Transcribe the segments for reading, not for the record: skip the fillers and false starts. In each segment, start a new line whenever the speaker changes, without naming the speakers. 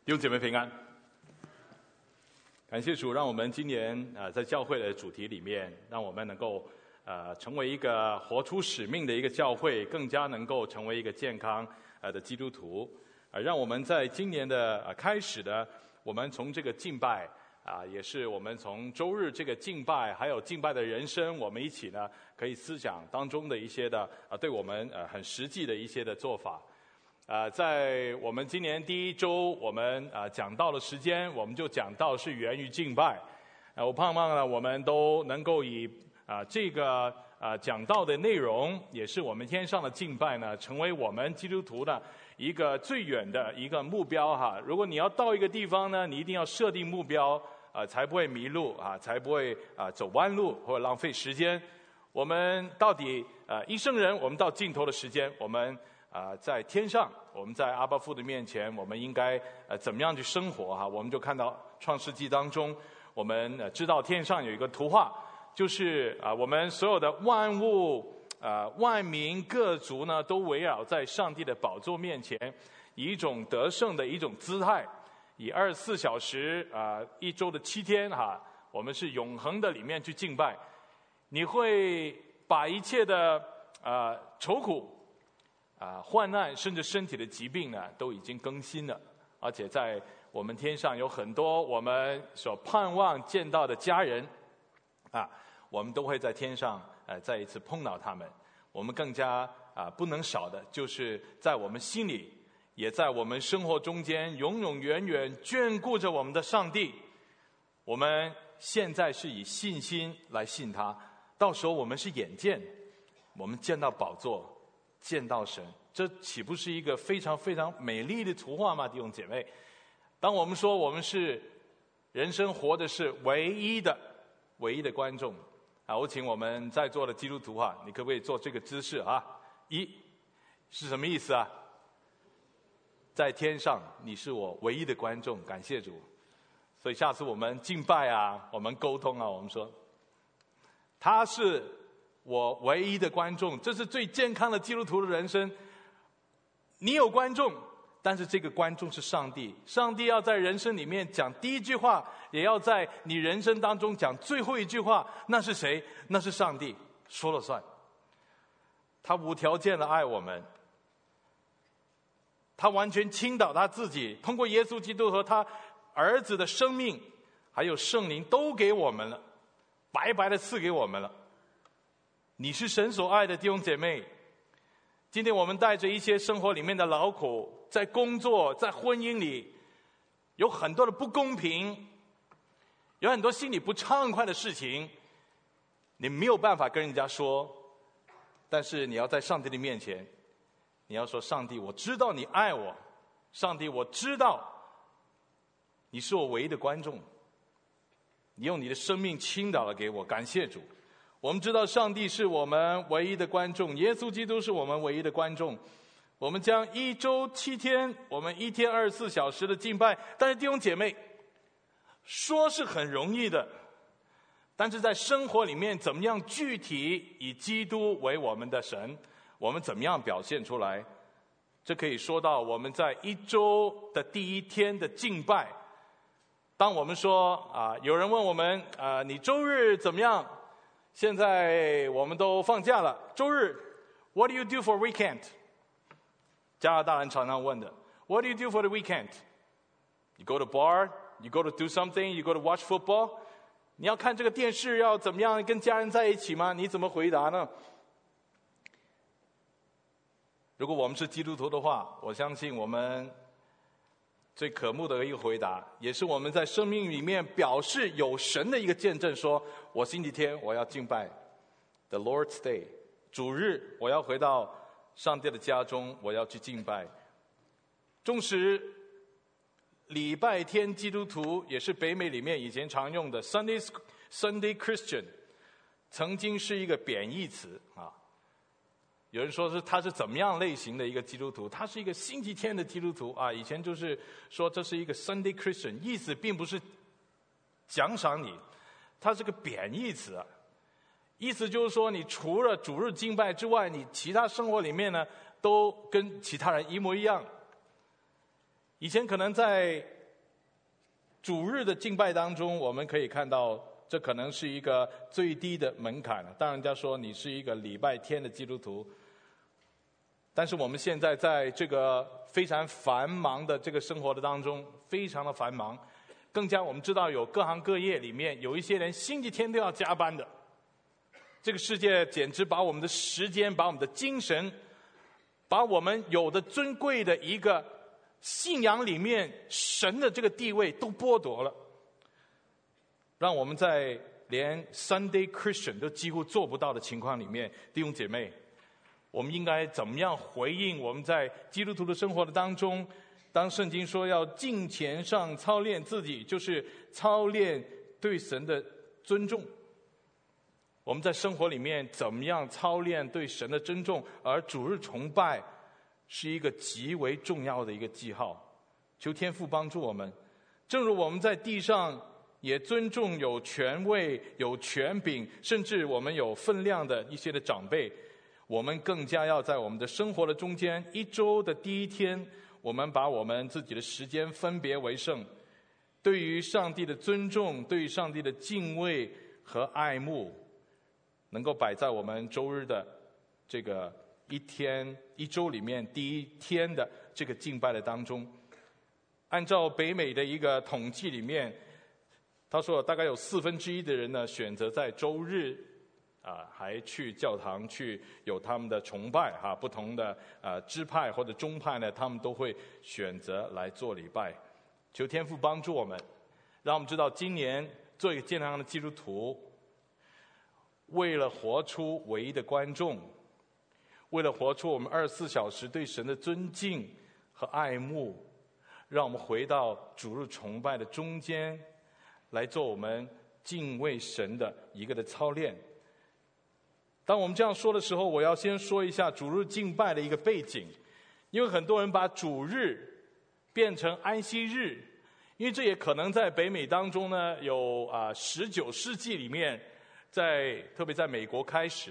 弟兄姐妹平安，感谢主，让我们今年在教会的主题里面，让我们能够成为一个活出使命的一个教会，更加能够成为一个健康的基督徒。让我们在今年的开始的，我们从这个敬拜也是我们从周日这个敬拜，还有敬拜的人生，我们一起呢可以思想当中的一些的对我们很实际的一些的做法。在我们今年第一周，我们讲到的时间，我们就讲到是源于敬拜。我盼望呢，我们都能够以这个讲到的内容，也是我们天上的敬拜呢，成为我们基督徒的一个最远的一个目标哈。如果你要到一个地方呢，你一定要设定目标才不会迷路才不会走弯路或者浪费时间。我们到底一生人，我们到尽头的时间，我们在天上，我们在阿爸父的面前，我们应该怎么样去生活哈？我们就看到创世纪当中，我们知道天上有一个图画，就是我们所有的万物万民各族呢，都围绕在上帝的宝座面前，以一种得胜的一种姿态，以24小时一周的7天我们是永恒的里面去敬拜。你会把一切的愁苦患难，甚至身体的疾病呢，都已经更新了。而且在我们天上有很多我们所盼望见到的家人我们都会在天上再一次碰到他们。我们更加不能少的就是在我们心里，也在我们生活中间永永远远眷顾着我们的上帝。我们现在是以信心来信他，到时候我们是眼见，我们见到宝座，见到神，这岂不是一个非常非常美丽的图画吗？弟兄姐妹，当我们说我们是人生活的是唯一的观众我请我们在座的基督徒你可不可以做这个姿势一是什么意思在天上你是我唯一的观众，感谢主。所以下次我们敬拜我们沟通我们说他是我唯一的观众，这是最健康的基督徒的人生。你有观众，但是这个观众是上帝，上帝要在人生里面讲第一句话，也要在你人生当中讲最后一句话。那是谁？那是上帝说了算。他无条件的爱我们，他完全倾倒他自己，通过耶稣基督和他儿子的生命还有圣灵都给我们了，白白的赐给我们了。你是神所爱的弟兄姐妹。今天我们带着一些生活里面的劳苦，在工作在婚姻里有很多的不公平，有很多心里不畅快的事情，你没有办法跟人家说，但是你要在上帝的面前，你要说上帝，我知道你爱我，上帝我知道你是我唯一的观众，你用你的生命倾倒了给我，感谢主。我们知道上帝是我们唯一的观众，耶稣基督是我们唯一的观众。我们将一周7天，我们1天24小时的敬拜。但是弟兄姐妹，说是很容易的，但是在生活里面怎么样具体以基督为我们的神，我们怎么样表现出来，这可以说到我们在一周的第1天的敬拜。当我们说有人问我们你周日怎么样？现在我们都放假了，周日 What do you do for weekend？ 加拿大人常常问的 What do you do for the weekend？ You go to bar? You go to do something? You go to watch football? 你要看这个电视，要怎么样跟家人在一起吗？你怎么回答呢？如果我们是基督徒的话，我相信我们最可慕的一个回答，也是我们在生命里面表示有神的一个见证，说我星期天我要敬拜 The Lord's Day， 主日我要回到上帝的家中，我要去敬拜。纵使礼拜天基督徒也是北美里面以前常用的 Sunday Christian， 曾经是一个贬义词有人说他是怎么样类型的一个基督徒，他是一个星期天的基督徒以前就是说这是一个 Sunday Christian， 意思并不是奖赏你，它是个贬义词意思就是说你除了主日敬拜之外，你其他生活里面呢都跟其他人一模一样。 以前可能在主日的敬拜当中，我们可以看到这可能是一个最低的门槛。当人家说你是一个礼拜天的基督徒，但是我们现在在这个非常繁忙的这个生活的当中，非常的繁忙，更加我们知道有各行各业里面有一些人星期天都要加班的。这个世界简直把我们的时间，把我们的精神，把我们有的尊贵的一个信仰里面神的这个地位都剥夺了，让我们在连 Sunday Christian 都几乎做不到的情况里面，弟兄姐妹，我们应该怎么样回应我们在基督徒的生活的当中，当圣经说要敬虔上操练自己，就是操练对神的尊重。我们在生活里面怎么样操练对神的尊重，而主日崇拜是一个极为重要的一个记号。求天父帮助我们，正如我们在地上也尊重有权位、有权柄，甚至我们有分量的一些的长辈，我们更加要在我们的生活的中间，一周的第一天，我们把我们自己的时间分别为圣，对于上帝的尊重，对于上帝的敬畏和爱慕，能够摆在我们周日的这个一周里面第一天的这个敬拜的当中。按照北美的一个统计里面，他说大概有1/4的人呢选择在周日还去教堂去有他们的崇拜不同的支派或者宗派呢，他们都会选择来做礼拜。求天父帮助我们，让我们知道今年做一个健康的基督徒，为了活出唯一的观众，为了活出我们24小时对神的尊敬和爱慕，让我们回到主日崇拜的中间，来做我们敬畏神的一个的操练。当我们这样说的时候，我要先说一下主日敬拜的一个背景，因为很多人把主日变成安息日，因为这也可能在北美当中呢，有19世纪里面，特别在美国开始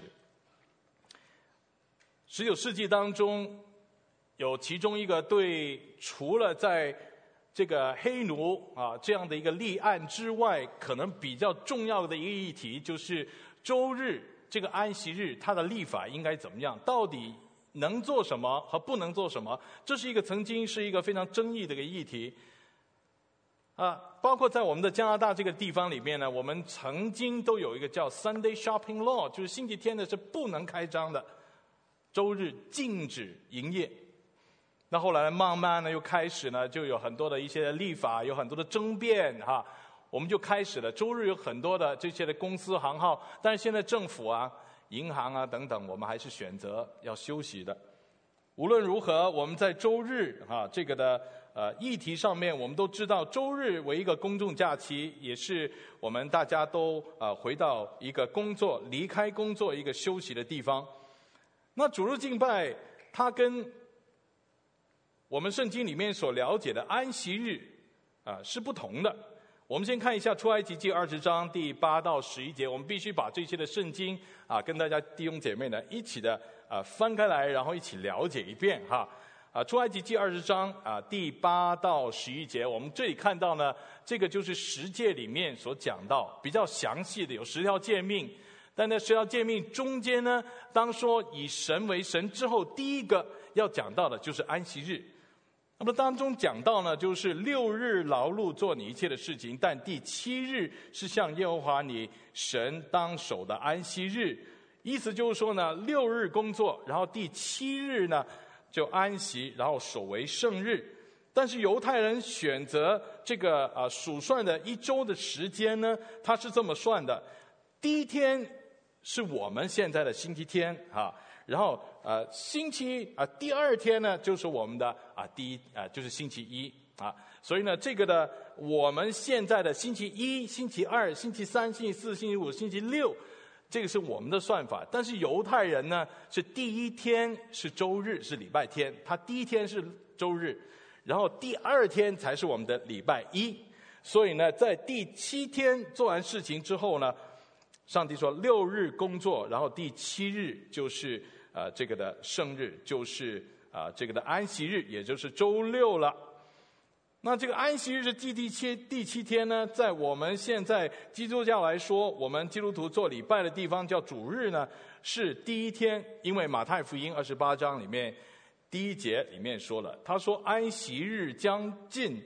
，19世纪当中有其中一个除了在这个黑奴这样的一个立案之外，可能比较重要的一个议题，就是周日这个安息日它的立法应该怎么样，到底能做什么和不能做什么，这是曾经是一个非常争议的一个议题。包括在我们的加拿大这个地方里面呢，我们曾经都有一个叫 Sunday Shopping Law， 就是星期天呢是不能开张的，周日禁止营业。那后来慢慢呢又开始呢就有很多的一些立法，有很多的争辩我们就开始了周日有很多的这些的公司行号，但是现在政府银行等等，我们还是选择要休息的。无论如何，我们在周日这个的议题上面，我们都知道周日为一个公众假期，也是我们大家都回到一个离开工作一个休息的地方。那主日敬拜它跟我们圣经里面所了解的安息日是不同的。我们先看一下出埃及记20章第8到11节，我们必须把这些的圣经跟大家弟兄姐妹呢一起的翻开来，然后一起了解一遍出埃及记20章第8到11节，我们这里看到呢，这个就是十诫里面所讲到比较详细的，有10条诫命。但在10条诫命中间呢，当说以神为神之后，第一个要讲到的就是安息日。那么当中讲到呢，就是6日劳碌做你一切的事情，但第7日是向耶和华你神当守的安息日。意思就是说呢，6日工作，然后第7日呢就安息，然后守为圣日。但是犹太人选择这个数算的一周的时间呢，他是这么算的：第一天是我们现在的星期天然后第二天呢就是我们的就是星期一所以呢这个的我们现在的星期一、星期二、星期三、星期四、星期五、星期六，这个是我们的算法。但是犹太人呢是第一天是周日，是礼拜天，他第一天是周日，然后第二天才是我们的礼拜一。所以呢在第7天做完事情之后呢，上帝说6日工作，然后第7日就是这个的圣日，就是这个的安息日，也就是周六了。 那这个安息日是第七天呢，在我们现在基督教来说，我们基督徒做礼拜的地方叫主日呢，是第一天。因为马太福音28章里面第1节里面说了，他说安息日将近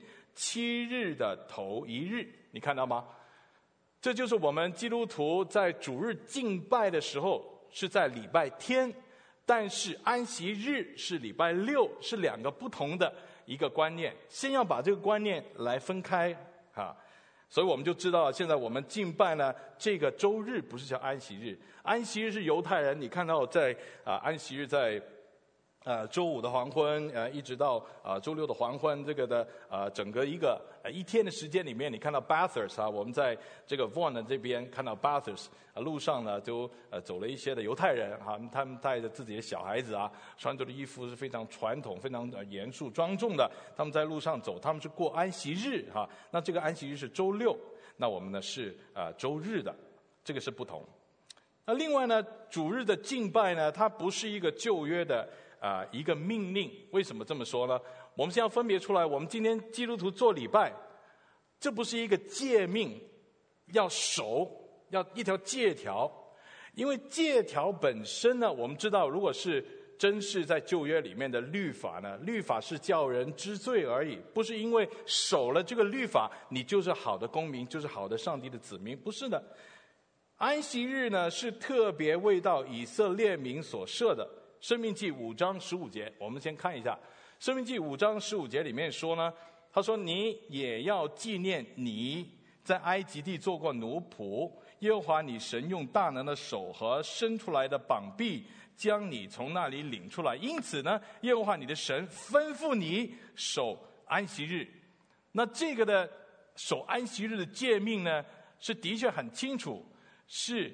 7日的头一日，你看到吗？这就是我们基督徒在主日敬拜的时候是在礼拜天，但是安息日是礼拜6，是2个不同的一个观念。先要把这个观念来分开所以我们就知道现在我们敬拜呢，这个周日不是叫安息日，安息日是犹太人，你看到在安息日在周5的黄昏一直到周6的黄昏，这个的整个一天的时间里面，你看到 Bathurst 我们在这个 Vaughan 这边看到 Bathurst 路上呢就走了一些的犹太人他们带着自己的小孩子穿着的衣服是非常传统、非常严肃庄重的，他们在路上走，他们是过安息日那这个安息日是周6，那我们呢是周日的，这个是不同。那另外呢，主日的敬拜呢，它不是一个旧约的一个命令。为什么这么说呢？我们先要分别出来，我们今天基督徒做礼拜，这不是一个诫命，要守，要一条诫条。因为诫条本身呢，我们知道，如果是真是在旧约里面的律法呢，律法是叫人知罪而已，不是因为守了这个律法，你就是好的公民，就是好的上帝的子民，不是的。安息日呢，是特别为到以色列民所设的。申命记5章15节，我们先看一下。申命记5章15节里面说呢，他说你也要纪念你在埃及地做过奴仆，耶和华你神用大能的手和伸出来的膀臂将你从那里领出来，因此呢，耶和华你的神吩咐你守安息日。那这个的守安息日的诫命呢，是的确很清楚，是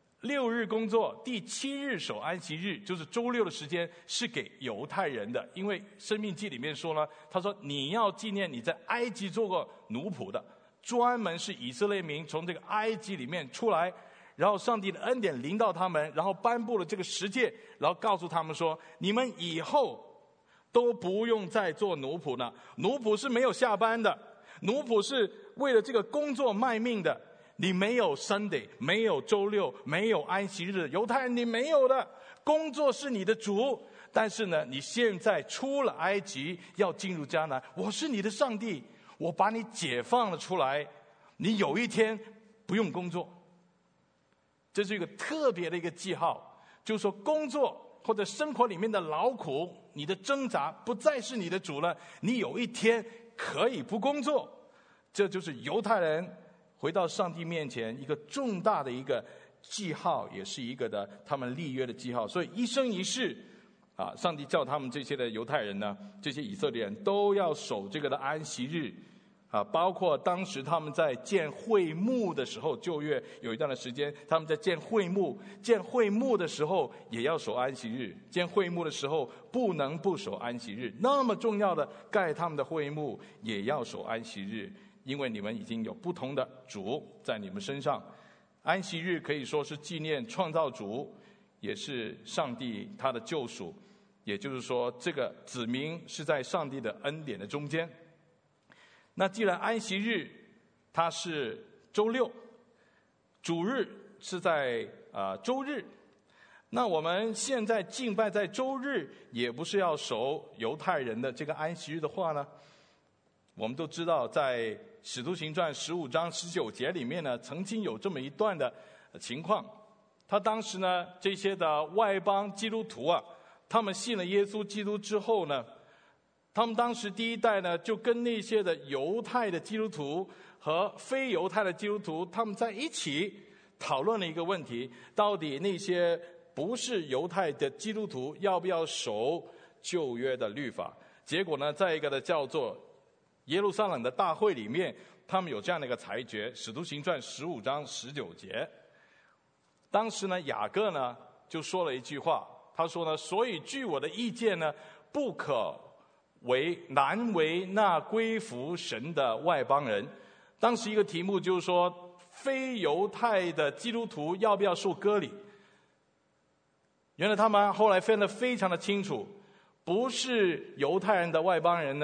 6日工作，第7日守安息日，就是周6的时间是给犹太人的。因为申命记里面说呢，他说你要纪念你在埃及做过奴仆的，专门是以色列民从这个埃及里面出来，然后上帝的恩典临到他们，然后颁布了这个十诫，然后告诉他们说，你们以后都不用再做奴仆了。奴仆是没有下班的，奴仆是为了这个工作卖命的。你没有 Sunday， 没有周6，没有安息日，犹太人你没有的。工作是你的主，但是呢，你现在出了埃及，要进入迦南，我是你的上帝，我把你解放了出来，你有一天不用工作。这是一个特别的一个记号，就是说工作或者生活里面的劳苦，你的挣扎不再是你的主了，你有一天可以不工作。这就是犹太人回到上帝面前一个重大的一个记号，也是一个的他们立约的记号。所以一生一世上帝叫他们这些的犹太人呢，这些以色列人都要守这个的安息日包括当时他们在建会幕的时候，旧约有一段的时间他们在建会幕的时候也要守安息日，建会幕的时候不能不守安息日，那么重要的盖他们的会幕也要守安息日，因为你们已经有不同的主在你们身上。安息日可以说是纪念创造主，也是上帝他的救赎，也就是说这个子民是在上帝的恩典的中间。那既然安息日它是周6，主日是在周日，那我们现在敬拜在周日，也不是要守犹太人的这个安息日的话呢，我们都知道在使徒行传15章19节里面呢，曾经有这么一段的情况。他当时呢，这些的外邦基督徒他们信了耶稣基督之后呢，他们当时第一代呢，就跟那些的犹太的基督徒和非犹太的基督徒，他们在一起讨论了一个问题：到底那些不是犹太的基督徒要不要守旧约的律法？结果呢，在一个的叫做耶路撒冷的大会里面，他们有这样的一个裁决，使徒行传15章19节。当时呢，雅各呢就说了一句话，他说呢，所以据我的意见呢，不可难为那归服神的外邦人。当时一个题目就是说，非犹太的基督徒要不要受割礼？原来他们后来分得非常的清楚，不是犹太人的外邦人呢，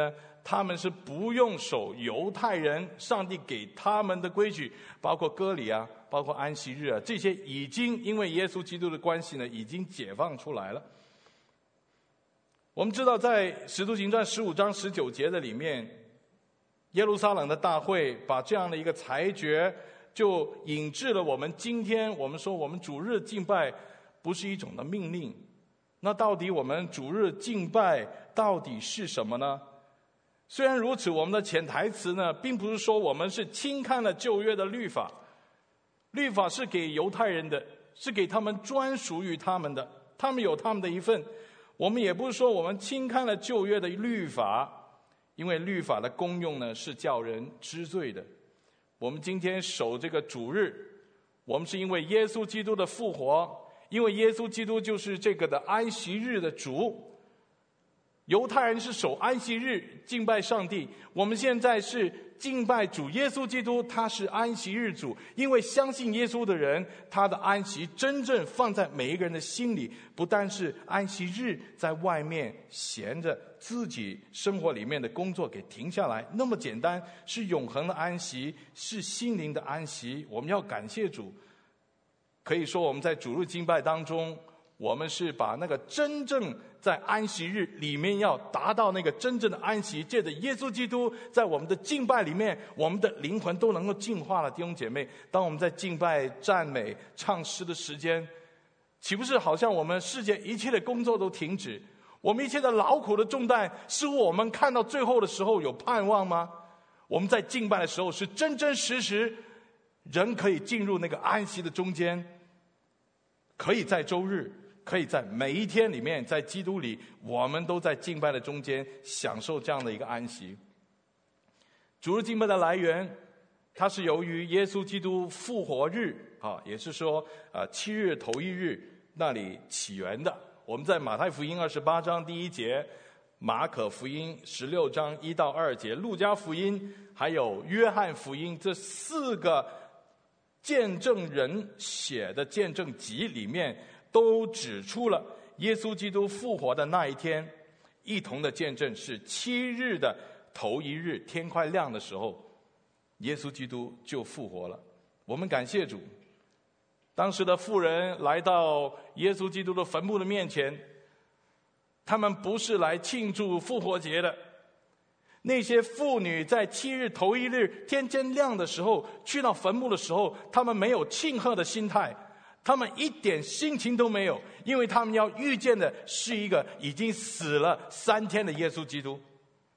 他们是不用守犹太人上帝给他们的规矩，包括割礼啊，包括安息日啊，这些已经因为耶稣基督的关系呢，已经解放出来了。我们知道在使徒行传15章19节的里面，耶路撒冷的大会把这样的一个裁决就引致了我们今天我们说我们主日敬拜不是一种的命令。那到底我们主日敬拜到底是什么呢？虽然如此，我们的潜台词呢，并不是说我们是轻看了旧约的律法，律法是给犹太人的，是给他们专属于他们的，他们有他们的一份。我们也不是说我们轻看了旧约的律法，因为律法的功用呢是叫人知罪的。我们今天守这个主日，我们是因为耶稣基督的复活，因为耶稣基督就是这个的安息日的主。犹太人是守安息日敬拜上帝，我们现在是敬拜主耶稣基督，他是安息日主。因为相信耶稣的人，他的安息真正放在每一个人的心里，不但是安息日在外面闲着，自己生活里面的工作给停下来，那么简单，是永恒的安息，是心灵的安息。我们要感谢主。可以说我们在主日敬拜当中，我们是把那个真正在安息日里面要达到那个真正的安息，借着耶稣基督在我们的敬拜里面，我们的灵魂都能够净化了。弟兄姐妹，当我们在敬拜赞美唱诗的时间，岂不是好像我们世界一切的工作都停止，我们一切的劳苦的重担，似乎我们看到最后的时候有盼望吗？我们在敬拜的时候是真真实实人可以进入那个安息的中间，可以在周日，可以在每一天里面，在基督里，我们都在敬拜的中间享受这样的一个安息。主日敬拜的来源，它是由于耶稣基督复活日也是说7日头一日那里起源的。我们在马太福音28章第1节，马可福音16章1到2节，路加福音还有约翰福音这4个见证人写的见证集里面，都指出了耶稣基督复活的那一天，一同的见证是7日的头一日，天快亮的时候，耶稣基督就复活了。我们感谢主。当时的妇人来到耶稣基督的坟墓的面前，他们不是来庆祝复活节的。那些妇女在7日头一日天渐亮的时候去到坟墓的时候，他们没有庆贺的心态，他们一点心情都没有，因为他们要遇见的是一个已经死了3天的耶稣基督。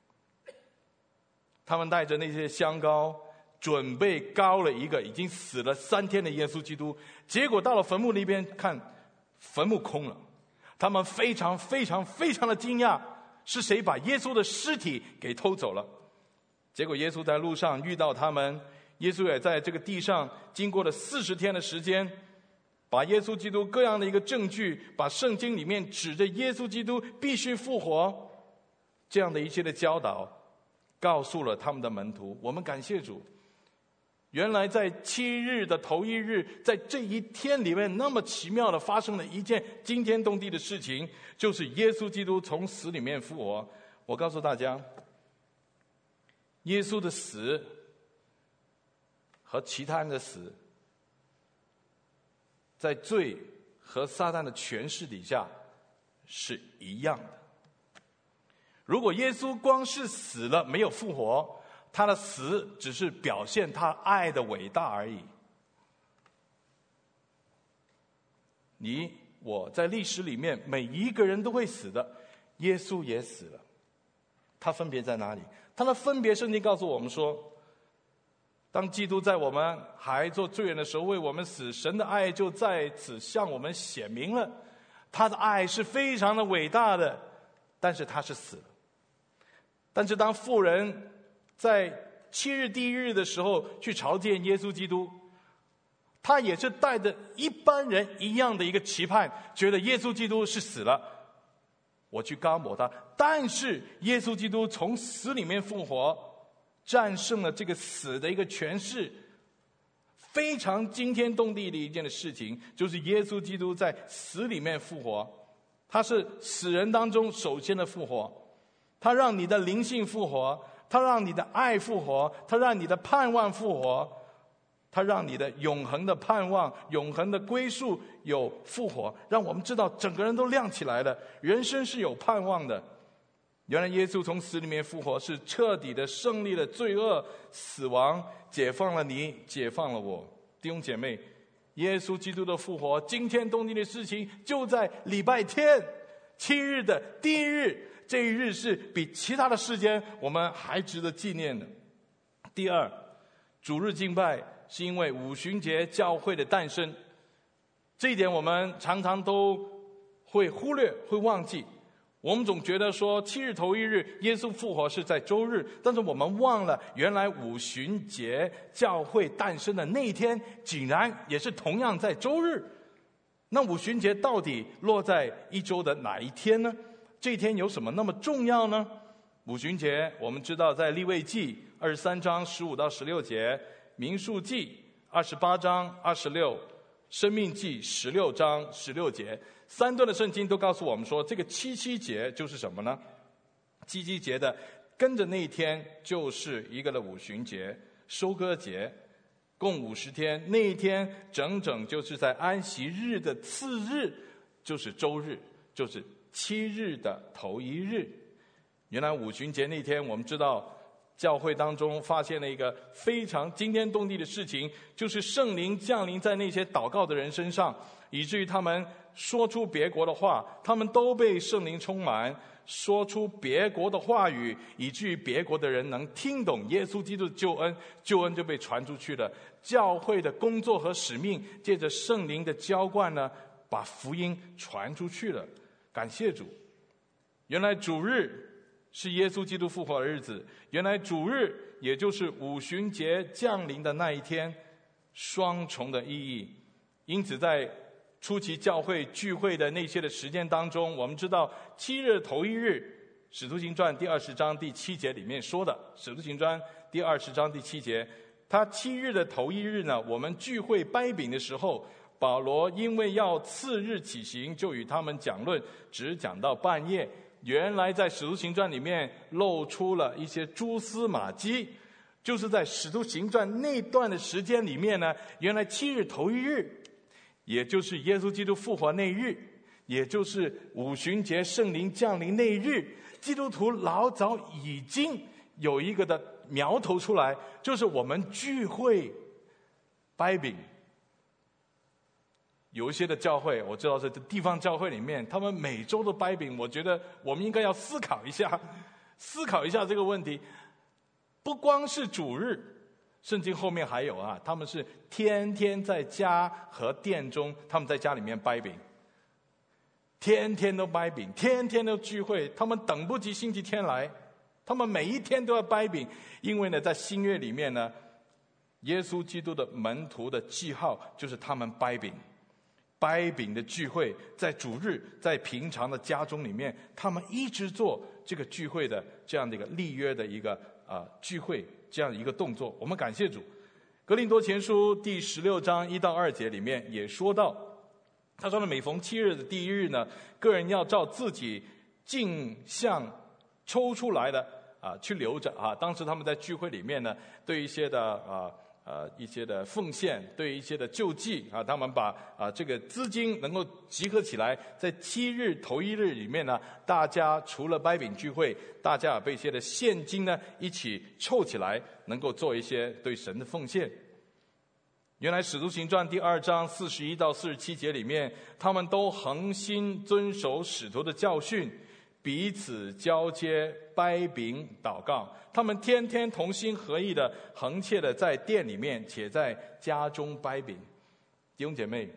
他们带着那些香膏，准备膏了一个已经死了3天的耶稣基督，结果到了坟墓那边看，坟墓空了。他们非常非常非常的惊讶，是谁把耶稣的尸体给偷走了？结果耶稣在路上遇到他们，耶稣也在这个地上经过了40天的时间，把耶稣基督各样的一个证据，把圣经里面指着耶稣基督必须复活这样的一切的教导，告诉了他们的门徒。我们感谢主，原来在7日的头一日，在这一天里面那么奇妙的发生了一件惊天动地的事情，就是耶稣基督从死里面复活。我告诉大家，耶稣的死和其他人的死，在罪和撒旦的权势底下是一样的。如果耶稣光是死了没有复活，他的死只是表现他爱的伟大而已。你我在历史里面每一个人都会死的，耶稣也死了。他分别在哪里？他的分别，圣经告诉我们说，当基督在我们还做罪人的时候为我们死，神的爱就在此向我们显明了。他的爱是非常的伟大的，但是他是死了。但是当妇人在7日第一日的时候去朝见耶稣基督，他也是带着一般人一样的一个期盼，觉得耶稣基督是死了，我去膏抹他。但是耶稣基督从死里面复活，战胜了这个死的一个权势。非常惊天动地的一件的事情，就是耶稣基督在死里面复活，他是死人当中首先的复活。
他让你的灵性复活，他让你的爱复活，他让你的盼望复活，他让你的永恒的盼望、永恒的归宿有复活，让我们知道整个人都亮起来了，人生是有盼望的。原来耶稣从死里面复活，是彻底的胜利了罪恶、死亡，解放了你，解放了我。弟兄姐妹，耶稣基督的复活惊天动地的事情就在礼拜天7日的第一日，这一日是比其他的时间我们还值得纪念的。第二，主日敬拜是因为五旬节教会的诞生，这一点我们常常都会忽略，会忘记。我们总觉得说7日头一日耶稣复活是在周日，但是我们忘了原来五旬节教会诞生的那一天竟然也是同样在周日。那五旬节到底落在一周的哪一天呢？这一天有什么那么重要呢？五旬节我们知道在利未记23章15到16节，民数记28章26，申命记16章16节，三段的圣经都告诉我们说，这个七七节就是什么呢？七七节的跟着那一天就是一个的五旬节，收割节，共50天，那一天整整就是在安息日的次日，就是周日，就是7日的头一日。原来五旬节那天，我们知道教会当中发现了一个非常惊天动地的事情，就是圣灵降临在那些祷告的人身上，以至于他们说出别国的话，他们都被圣灵充满，说出别国的话语，以至于别国的人能听懂耶稣基督的救恩，救恩就被传出去了。教会的工作和使命借着圣灵的浇灌呢，把福音传出去了。感谢主，原来主日是耶稣基督复活的日子，原来主日也就是五旬节降临的那一天，双重的意义。因此在初期教会聚会的那些的时间当中，我们知道7日头一日，使徒行传第20章第7节里面说的，使徒行传第20章第7节，他7日的头一日呢，我们聚会掰饼的时候，保罗因为要次日起行，就与他们讲论，只讲到半夜。原来在使徒行传里面露出了一些蛛丝马迹，就是在使徒行传那段的时间里面呢，原来7日头一日，也就是耶稣基督复活那日，也就是五旬节圣灵降临那日，基督徒老早已经有一个的苗头出来，就是我们聚会掰饼。有一些的教会，我知道在地方教会里面，他们每周都掰饼，我觉得我们应该要思考一下这个问题。不光是主日，圣经后面还有啊，他们是天天在家和殿中，他们在家里面掰饼，天天都掰饼，天天都聚会，他们等不及星期天来，他们每一天都要掰饼。因为呢，在新约里面呢，耶稣基督的门徒的记号就是他们掰饼。掰饼的聚会，在主日，在平常的家中里面，他们一直做这个聚会的这样的一个立约的一个聚会这样的一个动作。我们感谢主。哥林多前书第16章1到2节里面也说到，他说呢，每逢7日的第一日呢，个人要照自己镜像抽出来的去留着啊。当时他们在聚会里面呢，对一些的一些的奉献，对一些的救济啊，他们把这个资金能够集合起来，在7日头一日里面呢，大家除了掰饼聚会，大家也被一些的现金呢一起凑起来，能够做一些对神的奉献。原来使徒行传第2章41到47节里面，他们都恒心遵守使徒的教训，彼此交接，掰饼祷告。他们天天同心合意的恒切的在殿里面，且在家中掰饼。弟兄姐妹，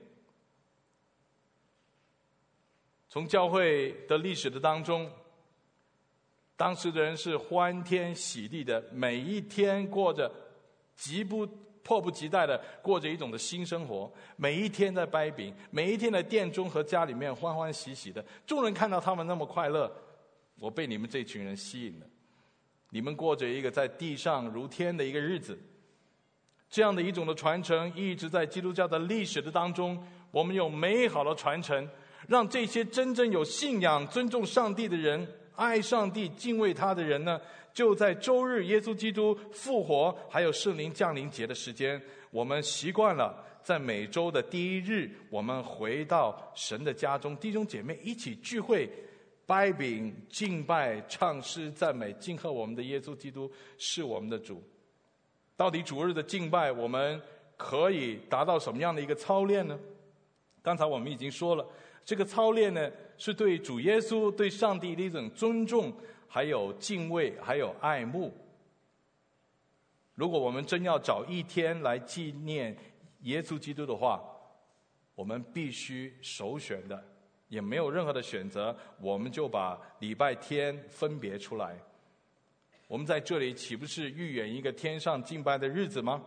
从教会的历史的当中，当时的人是欢天喜地的，每一天过着迫不及待的过着一种的新生活，每一天在掰饼，每一天在殿中和家里面欢欢喜喜的。众人看到他们那么快乐，我被你们这群人吸引了。你们过着一个在地上如天的一个日子，这样的一种的传承一直在基督教的历史的当中，我们有美好的传承，让这些真正有信仰尊重上帝的人爱上帝、敬畏他的人呢，就在周日耶稣基督复活还有圣灵降临节的时间，我们习惯了在每周的第一日，我们回到神的家中，弟兄姐妹一起聚会，掰饼、敬拜、唱诗、赞美、敬贺我们的耶稣基督是我们的主。到底主日的敬拜我们可以达到什么样的一个操练呢？刚才我们已经说了，这个操练呢是对主耶稣、对上帝的一种尊重，还有敬畏，还有爱慕。如果我们真要找一天来纪念耶稣基督的话，我们必须首选的，也没有任何的选择，我们就把礼拜天分别出来。我们在这里岂不是预演一个天上敬拜的日子吗？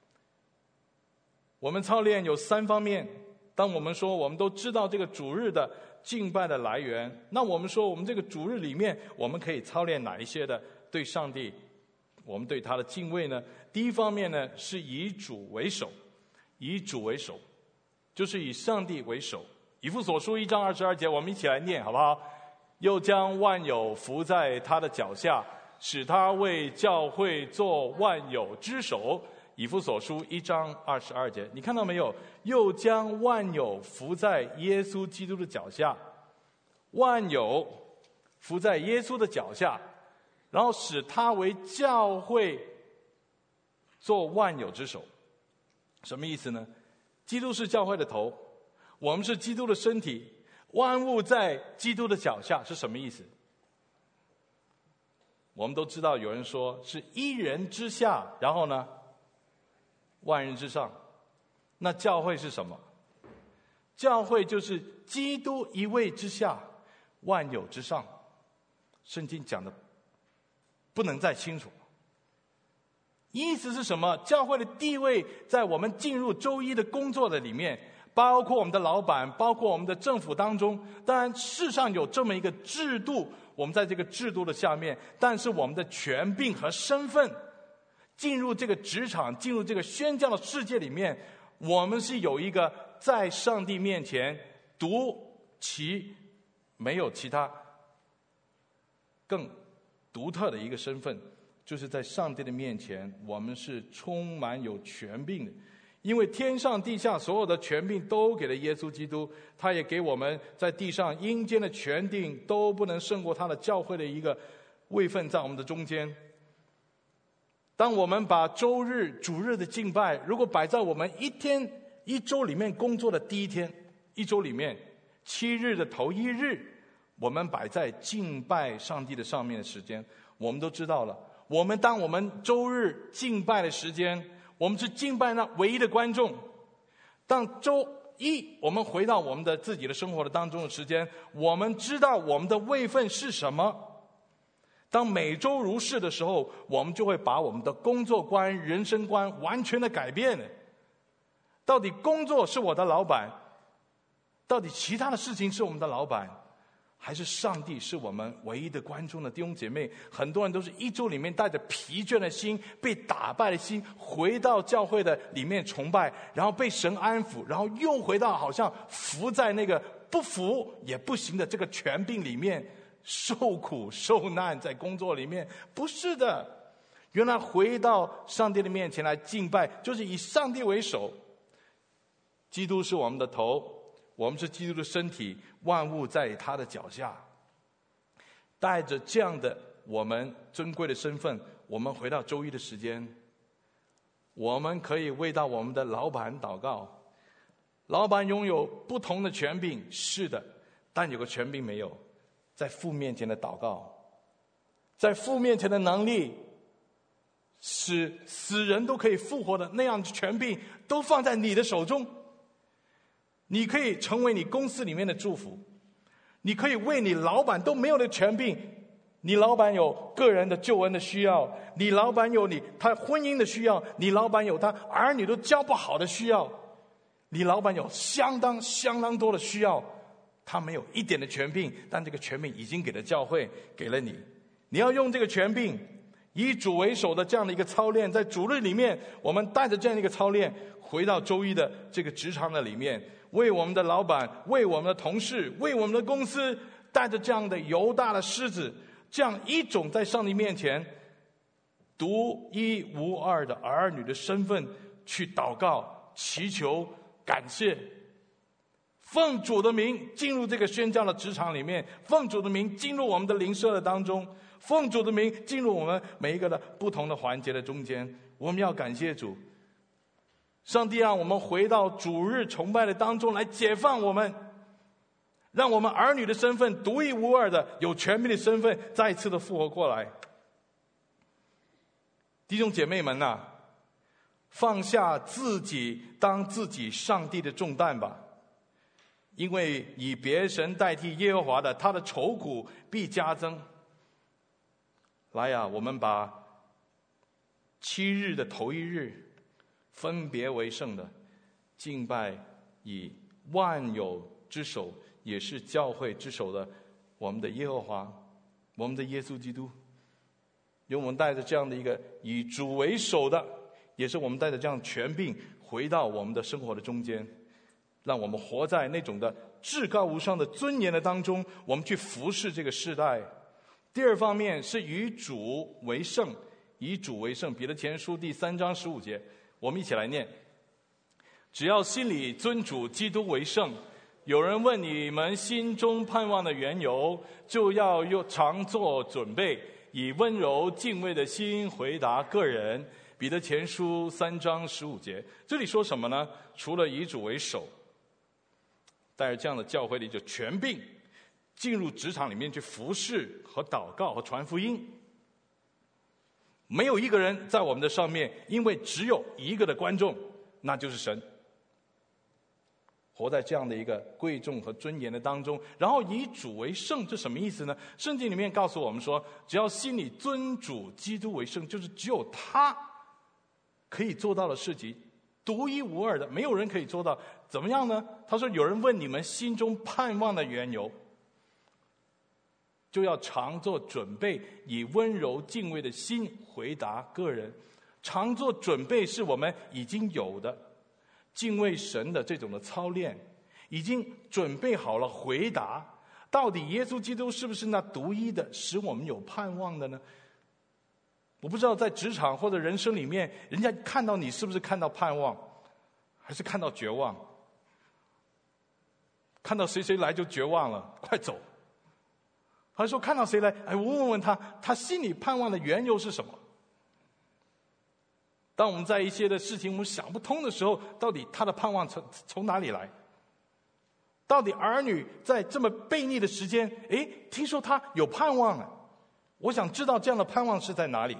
我们操练有3方面。当我们说我们都知道这个主日的敬拜的来源，那我们说我们这个主日里面我们可以操练哪一些的对上帝，我们对他的敬畏呢？第一方面呢是以主为首，以主为首就是以上帝为首。以弗所书1章22节，我们一起来念好不好？又将万有伏在他的脚下，使他为教会做万有之首。以弗所书1章22节，你看到没有？又将万有伏在耶稣基督的脚下，万有伏在耶稣的脚下，然后使他为教会做万有之首。什么意思呢？基督是教会的头，我们是基督的身体，万物在基督的脚下是什么意思？我们都知道有人说是一人之下，然后呢万人之上。那教会是什么？教会就是基督一位之下，万有之上。圣经讲的不能再清楚。意思是什么？教会的地位在我们进入周一的工作的里面，包括我们的老板，包括我们的政府当中。当然世上有这么一个制度，我们在这个制度的下面，但是我们的权柄和身份进入这个职场，进入这个宣教的世界里面，我们是有一个在上帝面前独其没有其他更独特的一个身份，就是在上帝的面前我们是充满有权柄的。因为天上地下所有的权柄都给了耶稣基督，他也给我们在地上阴间的权柄都不能胜过他的教会的一个位分在我们的中间。当我们把周日主日的敬拜如果摆在我们一周里面工作的第一天，一周里面7日的头1日，我们摆在敬拜上帝的上面的时间，我们都知道了，当我们周日敬拜的时间，我们是敬拜那唯一的观众。当周一我们回到我们的自己的生活的当中的时间，我们知道我们的位分是什么。当每周如是的时候，我们就会把我们的工作观、人生观完全的改变了。到底工作是我的老板，到底其他的事情是我们的老板，还是上帝是我们唯一的观众呢？弟兄姐妹，很多人都是一周里面带着疲倦的心、被打败的心回到教会的里面崇拜，然后被神安抚，然后又回到好像伏在那个不服也不行的这个权柄里面，受苦受难在工作里面。不是的，原来回到上帝的面前来敬拜，就是以上帝为首。基督是我们的头，我们是基督的身体，万物在他的脚下。带着这样的我们尊贵的身份，我们回到周一的时间，我们可以为到我们的老板祷告。老板拥有不同的权柄，是的，但有个权柄没有，在父面前的祷告，在父面前的能力，使死人都可以复活的那样的权柄都放在你的手中。你可以成为你公司里面的祝福，你可以为你老板都没有的权柄。你老板有个人的救恩的需要，你老板有他婚姻的需要，你老板有他儿女都教不好的需要，你老板有相当多的需要，他没有一点的权柄，但这个权柄已经给了教会，给了你。你要用这个权柄，以主为首的这样的一个操练，在主日里面，我们带着这样的一个操练，回到周一的这个职场的里面，为我们的老板，为我们的同事，为我们的公司带着这样的犹大的狮子，这样一种在上帝面前独一无二的儿女的身份去祷告、祈求、感谢，奉主的名进入这个宣教的职场里面，奉主的名进入我们的灵舍的当中，奉主的名进入我们每一个的不同的环节的中间。我们要感谢主，上帝让我们回到主日崇拜的当中来解放我们，让我们儿女的身份独一无二的有权柄的身份再一次的复活过来。弟兄姐妹们啊，放下自己当自己上帝的重担吧，因为以别神代替耶和华的，他的愁苦必加增。来呀，我们把7日的头一日分别为圣的敬拜以万有之首，也是教会之首的我们的耶和华，我们的耶稣基督。因为我们带着这样的一个以主为首的，也是我们带着这样权柄回到我们的生活的中间，让我们活在那种的至高无上的尊严的当中，我们去服侍这个世代。第二方面是以主为圣，以主为圣。彼得前书第3章15节，我们一起来念：只要心里尊主基督为圣，有人问你们心中盼望的缘由，就要常做准备，以温柔敬畏的心回答个人。彼得前书3章15节，这里说什么呢？除了以主为首，带着这样的教会里就权柄进入职场里面去服侍和祷告和传福音。没有一个人在我们的上面，因为只有一个的观众，那就是神。活在这样的一个贵重和尊严的当中，然后以主为圣，这什么意思呢？圣经里面告诉我们说，只要心里尊主基督为圣，就是只有他可以做到的事情，独一无二的，没有人可以做到。怎么样呢？他说，有人问你们心中盼望的缘由，就要常做准备，以温柔敬畏的心回答个人。常做准备是我们已经有的敬畏神的这种的操练，已经准备好了回答，到底耶稣基督是不是那独一的使我们有盼望的呢？我不知道在职场或者人生里面，人家看到你是不是看到盼望，还是看到绝望？看到谁来就绝望了，快走。还说看到谁来，我问问他，他心里盼望的缘由是什么？当我们在一些的事情我们想不通的时候，到底他的盼望从哪里来？到底儿女在这么悖逆的时间，听说他有盼望了，我想知道这样的盼望是在哪里。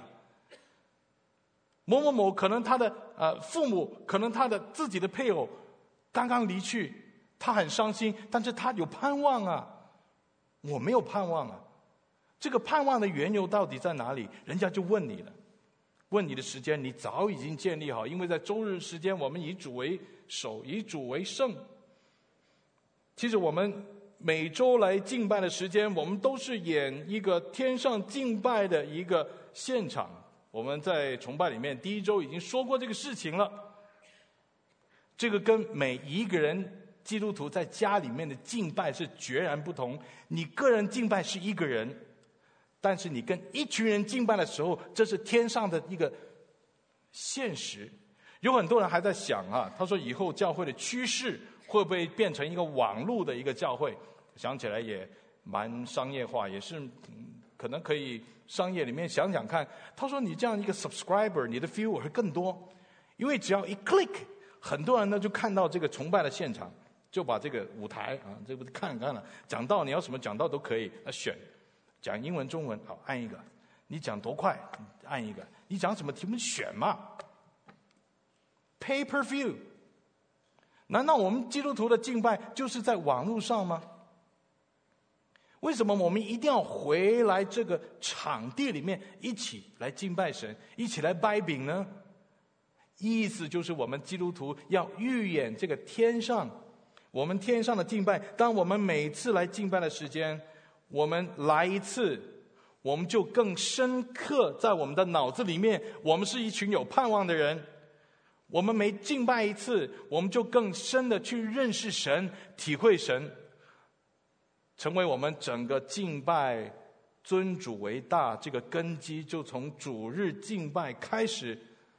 某某某可能他的父母，可能他的自己的配偶刚刚离去，他很伤心，但是他有盼望啊，我没有盼望啊。这个盼望的缘由到底在哪里？人家就问你了，问你的时间你早已经建立好，因为在周日时间我们以主为首，以主为圣。其实我们每周来敬拜的时间，我们都是演一个天上敬拜的一个现场。我们在崇拜里面第一周已经说过这个事情了。这个跟每一个人基督徒在家里面的敬拜是决然不同。你个人敬拜是一个人，但是你跟一群人敬拜的时候，这是天上的一个现实。有很多人还在想他说以后教会的趋势会不会变成一个网络的一个教会？想起来也蛮商业化，也是可能可以商业里面想想看。他说你这样一个 subscriber， 你的 viewer 会更多，因为只要一 click， 很多人呢就看到这个崇拜的现场，就把这个舞台这不看了，讲道你要什么讲道都可以选，讲英文中文好按一个，你讲多快按一个，你讲什么题目选嘛。Pay per view， 难道我们基督徒的敬拜就是在网络上吗？为什么我们一定要回来这个场地里面一起来敬拜神，一起来掰饼呢？意思就是我们基督徒要预演这个天上，我们天上的敬拜。当我们每次来敬拜的时间，我们来一次，我们就更深刻在我们的脑子里面，我们是一群有盼望的人。我们每敬拜一次，我们就更深的去认识神，体会神。 成为我们整个敬拜尊主为大这个根基，就从主日敬拜开始。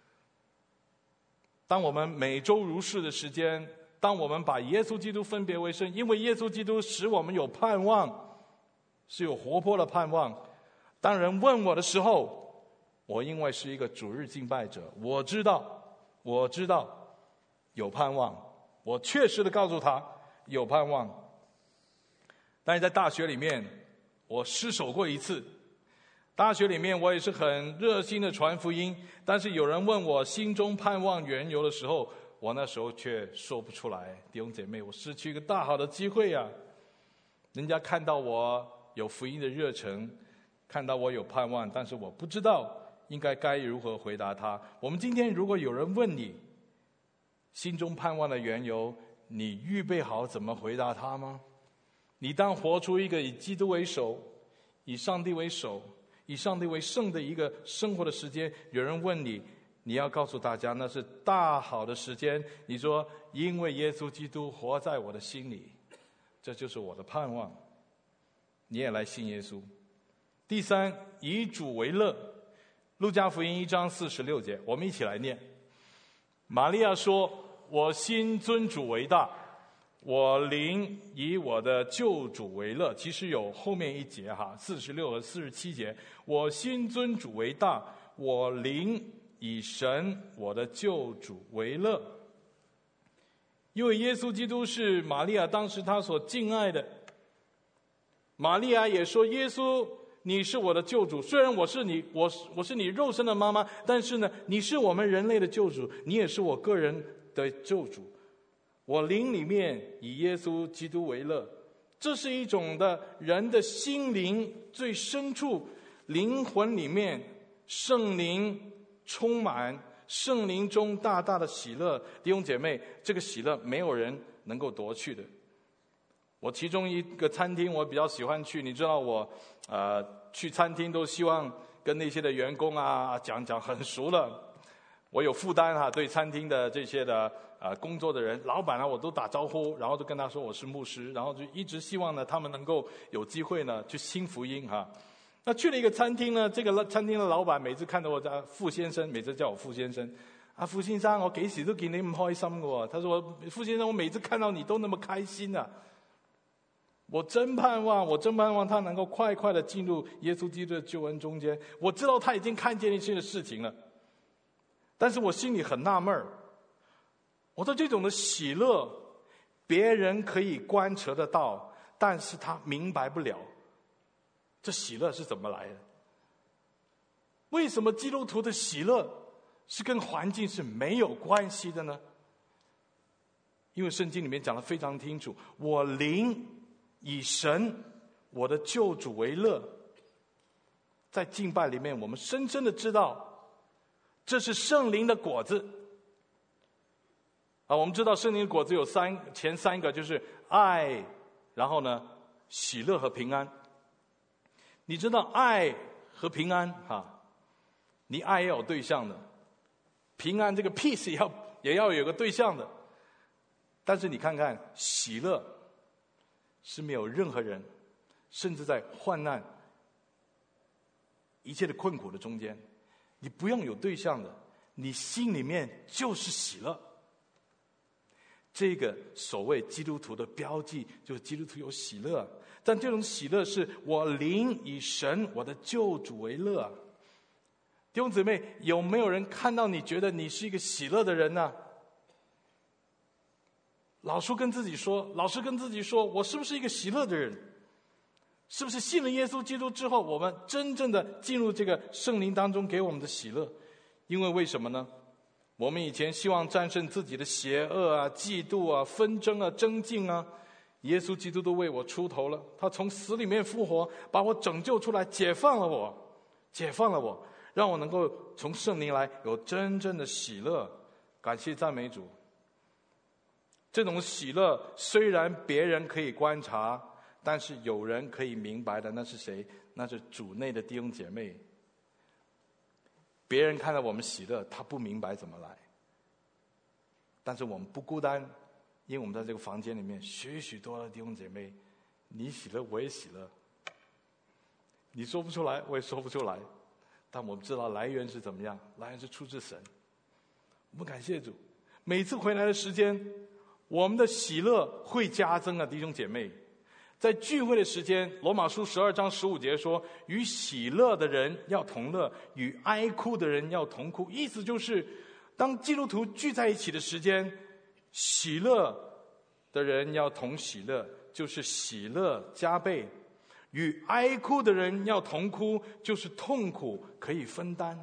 当我们每周如是的时间，当我们把耶稣基督分别为圣，因为耶稣基督使我们有盼望，是有活泼的盼望。当人问我的时候，我因为是一个主日敬拜者，我知道有盼望，我确实的告诉他有盼望。但是在大学里面，我失手过一次。大学里面我也是很热心的传福音，但是有人问我心中盼望缘由的时候，我那时候却说不出来。弟兄姐妹，我失去一个大好的机会啊！人家看到我有福音的热忱，看到我有盼望，但是我不知道该如何回答他。我们今天如果有人问你心中盼望的缘由，你预备好怎么回答他吗？你当活出一个以基督为首，以上帝为首，以上帝为圣的一个生活的时间。有人问你，你要告诉大家那是大好的时间。你说因为耶稣基督活在我的心里，这就是我的盼望。你也来信耶稣。第三，以主为乐。路加福音1章46节，我们一起来念。玛利亚说，我心尊主为大，我灵以我的救主为乐。其实有后面一节46和47节，我心尊主为大，我灵以神我的救主为乐。因为耶稣基督是玛利亚当时他所敬爱的，玛利亚也说，耶稣你是我的救主，虽然我是你肉身的妈妈，但是呢，你是我们人类的救主，你也是我个人的救主。我灵里面以耶稣基督为乐，这是一种的人的心灵最深处灵魂里面圣灵充满，圣灵中大大的喜乐。弟兄姐妹，这个喜乐没有人能够夺去的。我其中一个餐厅我比较喜欢去，你知道我去餐厅都希望跟那些的员工讲很熟了。我有负担对餐厅的这些的工作的人，老板我都打招呼，然后就跟他说我是牧师，然后就一直希望呢他们能够有机会呢去听福音那去了一个餐厅呢，这个餐厅的老板每次看到我叫傅先生，每次叫我傅先生。傅先生，我幾時都見你咁開心嘅。他說，傅先生，我每次看到你都那麼開心啊。我真盼望他能夠快快的進入耶穌基督的救恩中間。我知道他已經看見一些的事情了，但是我心裡很納悶，我說這種的喜樂別人可以觀察得到，但是他明白不了這喜樂是怎麼來的。為什麼基督徒的喜樂是跟環境是沒有關係的呢？因為聖經裡面講得非常清楚，我靈以神我的救主為樂。在敬拜裡面我們深深的知道這是聖靈的果子我們知道聖靈的果子有前三個，就是愛，然後呢喜樂和平安。你知道愛和平安你愛要有對象的，平安這個 peace 也要有個對象的。但是你看看喜樂是沒有任何人，甚至在患難一切的困苦的中間，你不用有對象的，你心裡面就是喜樂。這個所謂基督徒的標記就是基督徒有喜樂，但這種喜樂是我靈以神我的救主為樂。弟兄姊妹，有沒有人看到你覺得你是一個喜樂的人呢？老實跟自己說，我是不是一個喜樂的人？是不是信了耶穌基督之後，我們真正的進入這個聖靈當中給我們的喜樂？因為什麼呢？我們以前希望戰勝自己的邪惡嫉妒紛爭爭競耶穌基督都為我出頭了，他從死裡面復活，把我拯救出來，解放了我，讓我能夠從聖靈來有真正的喜樂。感謝讚美主。這種喜樂雖然別人可以觀察，但是有人可以明白的，那是誰？那是主內的弟兄姐妹。別人看到我們喜樂，他不明白怎麼來，但是我們不孤單，因為我們在這個房間裡面許許多多的弟兄姐妹你喜乐，我也喜乐。你说不出来，我也说不出来，但我们知道来源是怎么样，来源是出自神。我们感谢主，每次回来的时间，我们的喜乐会加增啊，弟兄姐妹。在聚会的时间，罗马书12章15节说，与喜乐的人要同乐，与哀哭的人要同哭。意思就是当基督徒聚在一起的时间，喜乐的人要同喜乐，就是喜乐加倍；与哀哭的人要同哭，就是痛苦可以分担。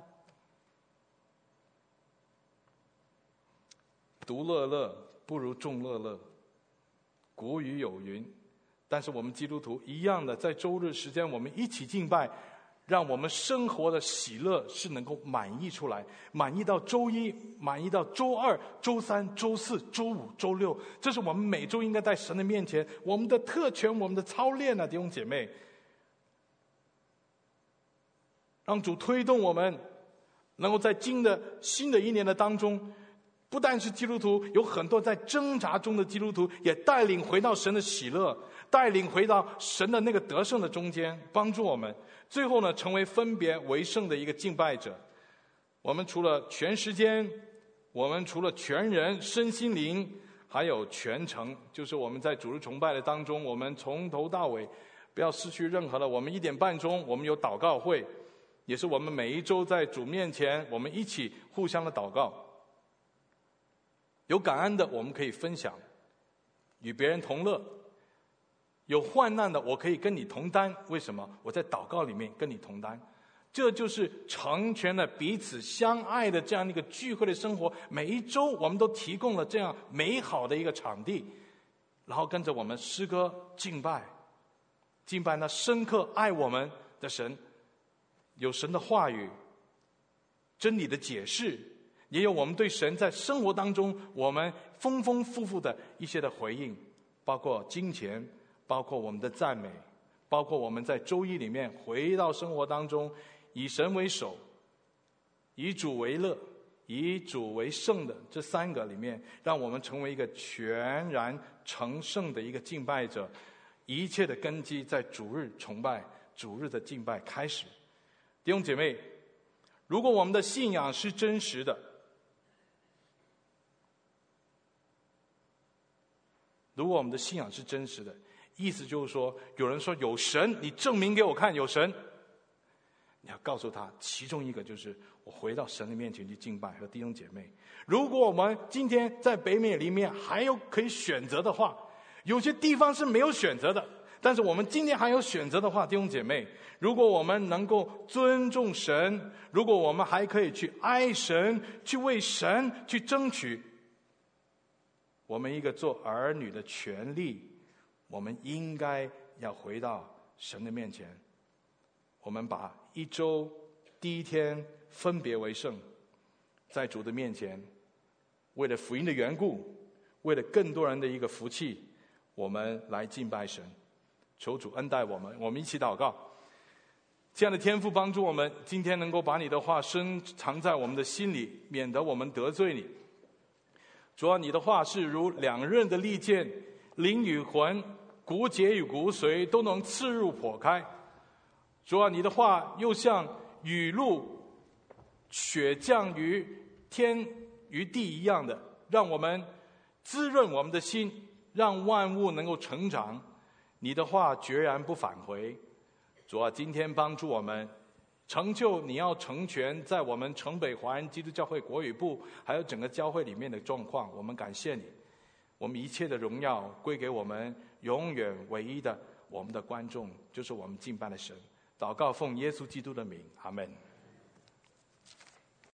独乐乐不如众乐乐，古语有云。但是我们基督徒一样的，在周日时间我们一起敬拜，让我们生活的喜乐是能够满溢出来，满溢到周一，满溢到周二、周三、周四、周五、周六。这是我们每周应该在神的面前，我们的特权，我们的操练啊，弟兄姐妹。让主推动我们，能够在新的一年的当中，不但是基督徒，有很多在挣扎中的基督徒，也带领回到神的喜乐，带领回到神的那个得胜的中间，帮助我们最后呢，成为分别为圣的一个敬拜者。我们除了全时间，我们除了全人身心灵，还有全程，就是我们在主日崇拜的当中，我们从头到尾不要失去任何的。我们1点半钟我们有祷告会，也是我们每一周在主面前我们一起互相的祷告。有感恩的我们可以分享，与别人同乐；有患难的我可以跟你同担。为什么？我在祷告里面跟你同担。这就是成全了彼此相爱的这样一个聚会的生活。每一周我们都提供了这样美好的一个场地，然后跟着我们诗歌敬拜，敬拜那深刻爱我们的神。有神的话语，真理的解释，也有我们对神在生活当中我们丰丰富富的一些的回应，包括金钱，包括我们的赞美，包括我们在周一里面回到生活当中，以神为首，以主为乐，以主为圣的这3个里面，让我们成为一个全然成圣的一个敬拜者。一切的根基在主日崇拜，主日的敬拜开始。弟兄姐妹，如果我们的信仰是真实的，如果我们的信仰是真实的，意思就是说，有人说有神，你证明给我看有神。你要告诉他，其中一个就是我回到神的面前去敬拜。和弟兄姐妹，如果我们今天在北美里面还有可以选择的话，有些地方是没有选择的，但是我们今天还有选择的话，弟兄姐妹，如果我们能够尊重神，如果我们还可以去爱神，去为神去争取我们一个做儿女的权利，我们应该要回到神的面前。我们把一周第一天分别为圣，在主的面前，为了福音的缘故，为了更多人的一个福气，我们来敬拜神。求主恩待我们，我们一起祷告。这样的天父帮助我们，今天能够把你的话深藏在我们的心里，免得我们得罪你。主啊，你的话是如2刃的利剑，灵与魂，骨节与骨髓都能刺入剖开。主啊，你的话又像雨露雪降于天于地一样的，让我们滋润我们的心，让万物能够成长。你的话决然不返回。主啊，今天帮助我们成就你要成全在我们城北华人基督教会国语部还有整个教会里面的状况。我们感谢你，我们一切的荣耀归给我们永远唯一的我们的观众，就是我们敬拜的神。祷告奉耶稣基督的名，阿们。